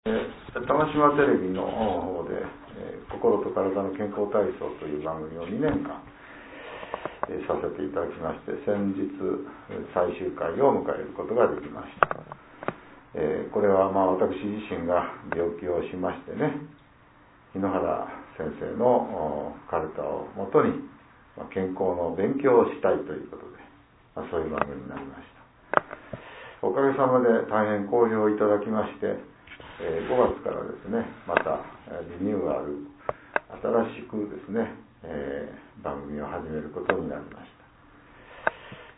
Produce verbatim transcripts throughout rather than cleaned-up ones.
玉島テレビの方で、えー、心と体の健康体操という番組をにねんかん、えー、させていただきまして、先日最終回を迎えることができました。えー、これはまあ私自身が病気をしましてね、日野原先生のカルタをもとに、まあ、健康の勉強をしたいということで、まあ、そういう番組になりました。おかげさまで大変好評いただきまして、えー、ごがつからですね、またリニューアル、新しくですね、えー、番組を始めることになりました。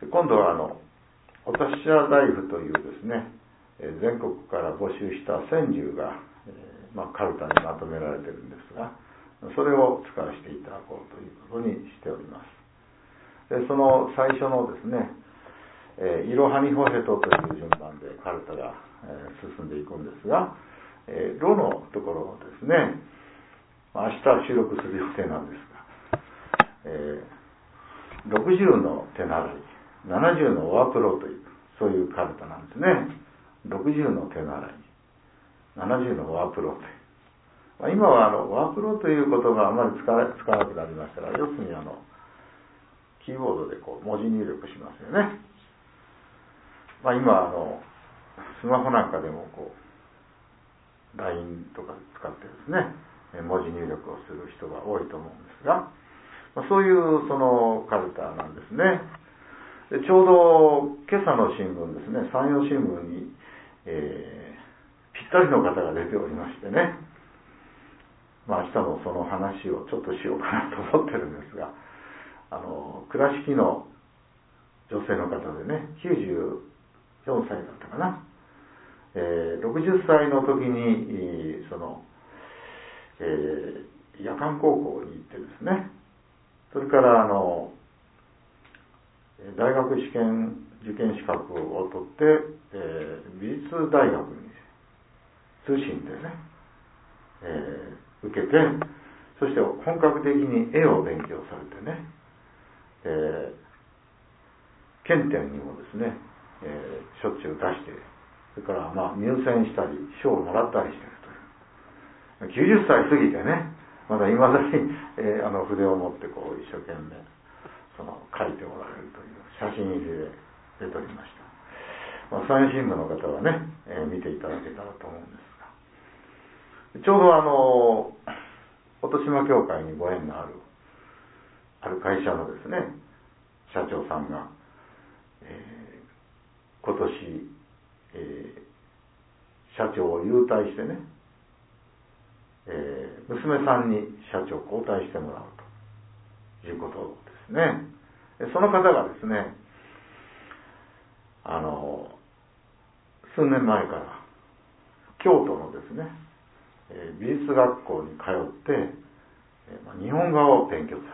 今度はあのお達者ライフというですね、えー、全国から募集した川柳が、えーまあ、カルタにまとめられているんですが、それを使わせていただこうということにしております。でその最初のですね、えー、いろはにほへとという順番でカルタが、えー、進んでいくんですが、えー、ロのところをですね、明日収録する予定なんですが、えー、ろくじゅうの手習い、ななじゅうのオアプロという、そういうカルタなんですね。ろくじゅうの手習い、ななじゅうのオアプロという。まあ、今はあのオアプロという言葉はあまり使わ使わなくなりましたが、要するにあのキーボードでこう文字入力しますよね。まあ、今あのスマホなんかでもこう ライン とか使ってですね、文字入力をする人が多いと思うんですが、まあ、そういうそのカルタなんですね。でちょうど今朝の新聞ですね、山陽新聞に、えー、ぴったりの方が出ておりましてね、まあ、明日もその話をちょっとしようかなと思ってるんですが、あの倉敷の女性の方でね、きゅうじゅうよんさいだったかな、えー、ろくじゅっさいの時にその、えー、夜間高校に行ってですね、それからあの大学試験受験資格を取って、えー、美術大学に通信でね、えー、受けて、そして本格的に絵を勉強されてね、えー、検定にもですね、えー、しょっちゅう出して、それからまあ入選したり賞をもらったりしているという、きゅうじゅっさい過ぎてね、まだいまだに、えー、あの筆を持ってこう一生懸命その書いておられるという写真入りで出ておりました。まあ、山陽新聞の方はね、えー、見ていただけたらと思うんですが、ちょうどあの音島協会にご縁のあるある会社のですね社長さんが、えー、今年、えー、社長を優待してね、えー、娘さんに社長交代してもらうということですね。その方がですね、あの数年前から京都のですね、えー、美術学校に通って、えーまあ、日本画を勉強さ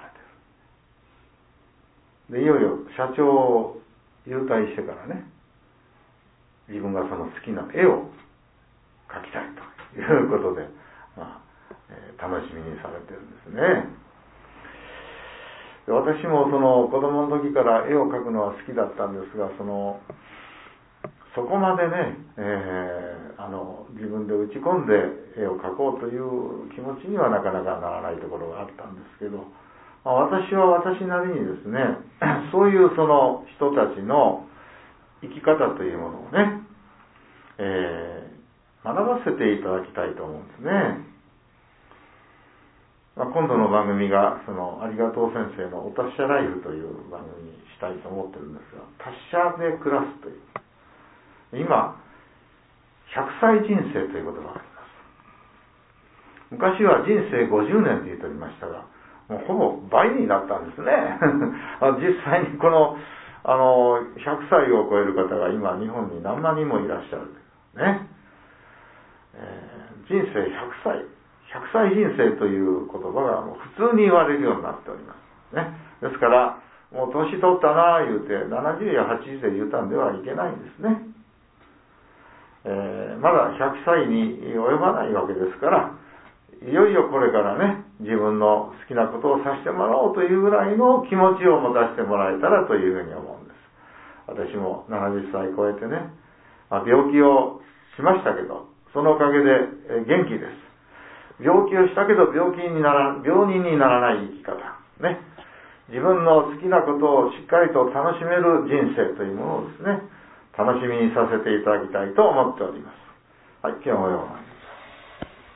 れている。でいよいよ社長を優待してからね、自分がその好きな絵を描きたいということで、まあえー、楽しみにされてるんですね。で私もその子供の時から絵を描くのは好きだったんですが、そのそこまでね、えー、あの自分で打ち込んで絵を描こうという気持ちにはなかなかならないところがあったんですけど、まあ、私は私なりにですね、そういうその人たちの生き方というものをね、えー、学ばせていただきたいと思うんですね。まあ、今度の番組がそのありがとう先生のお達者ライフという番組にしたいと思ってるんですが、達者で暮らすという、今ひゃくさい人生ということがあります。昔は人生ごじゅうねんと言っておりましたが、もうほぼ倍になったんですね。実際にこのあのひゃくさいを超える方が今日本に何万人もいらっしゃるね、えー、人生ひゃくさいひゃくさい人生という言葉がもう普通に言われるようになっておりますね。ですからもう年取ったな言うてななじゅうやはちじゅうで言うたんではいけないんですね。えー、まだひゃくさいに及ばないわけですから、いよいよこれからね、自分の好きなことをさせてもらおうというぐらいの気持ちを持たせてもらえたらというふうに思うんです。私もななじゅっさい超えてね、まあ、病気をしましたけど、 そのおかげで元気です。病気をしたけど病気になら、病人にならない生き方。ね。自分の好きなことをしっかりと楽しめる人生というものをですね、楽しみにさせていただきたいと思っております。はい、今日もよう